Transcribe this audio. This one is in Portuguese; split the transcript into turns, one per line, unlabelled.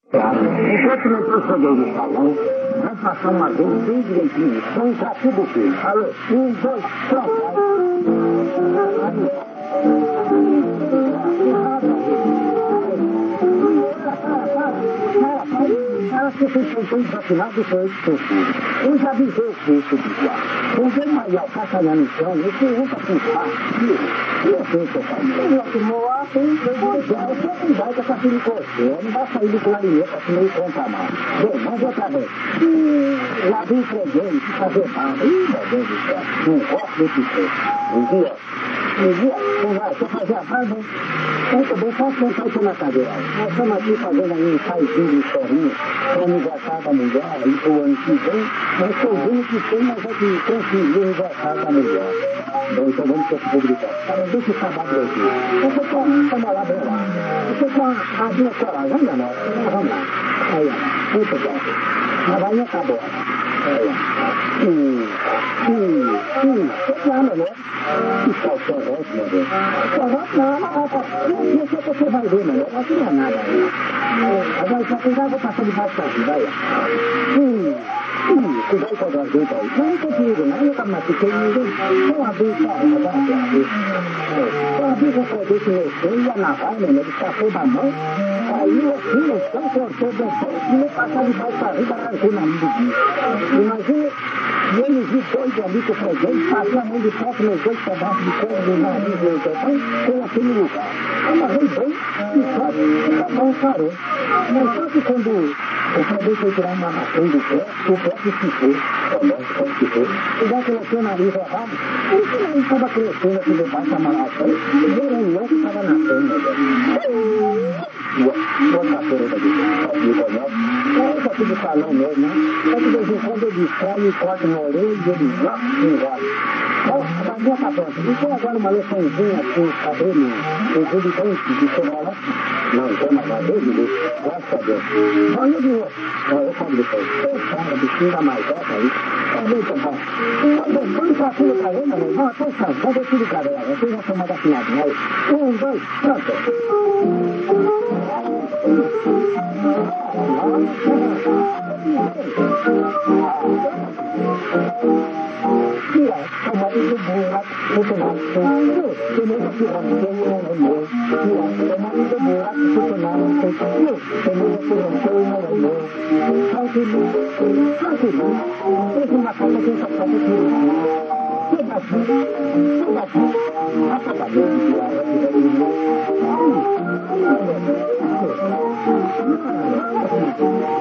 Enquanto não proceder do salão, vai passar uma vez bem direitinho, sem entrar tudo feio. Alô, 1, 2, pronto. Para que vocês tentam desafinar do seu discurso. Eu já avisei o curso de lá. Quem vem maior caçalhar no chão, você entra com fácil. E eu sei que eu faço. Eu tomou a atenção. Você não vai com aquele coceiro, não vai sair do clarinete assim meio contramão. Bem, mas outra vez. Lá vem freguês, fazer banda. Ih, meu Deus do céu. Não gosto desse coisa. Um dia, você vai fazer a banda. Muito bem, posso sentar aqui na cadeira. Nós estamos aqui fazendo aí um saizinho de historinha para o aniversário da mulher e para o ano que vem. Nós soubemos que tem, mas é que conseguiu o aniversário da mulher. Bom, então vamos ter que publicar. Cara, deixa o trabalho aqui. Você quer lá, bem lá. Você quer a minha coragem, vamos lá. Vamos lá. Aí, ó. Muito bom. A varinha acabou. Aí, ó. Você ama, né? Que tal o forró, meu Deus? Forró não, não sei que você vai ver, meu Deus. Aqui não é nada aí. Agora, só cuidado, vou passar debaixo daqui, vai, ó. Cuidado com as gargantas aí. Não tem perigo, não. Eu tava machucando ninguém. Só abrir, só abrir com o produto meu sonho e a navalha, meu Deus, escapou da mão. Aí, assim, no chão, cortou bem forte e me passar debaixo da vida, arrancou na mão do bicho. Imagina. E eles vi dois ali com o freguês, passei a mão de perto nos dois pedaços de couro do nariz meu tetão, coloquei no lugar. Amarrei bem e só a mão parou. Mas só que quando o freguês foi tirar uma maçã do pé, o pé que ficou. E já coloquei o nariz errado, e que nariz estava crescendo aqui debaixo da maçã, e era um louco que estava nascendo. Boa cafeira daqui, me conhece? Essa aqui de salão mesmo, né? É que de vez em quando eu distraio e corto uma orelha e ele engole. Bom, a varinha tá pronta. Então agora uma leçãozinha com cabelo, com tudo dente de chocolate. Não tem mais nada dele, graças a Deus. Bom, e de outro? Não, eu como depois. Cara, bichinho da mais essa aí. É muito bom. Vamos pra tudo pra ele, meu irmão. Atenção, vamos ver tudo pra ela. Vocês vão tomar da finadinha aí. 1, 2, pronto. Tomado do buraco, muito nosso. Que nem que rompeu no meu. Tomado do buraco, muito nosso. Que nem que rompeu no meu. Tranquilo. Fez uma coisa que eu só posso tirar. Pedacinho. Apagou de lado aqui.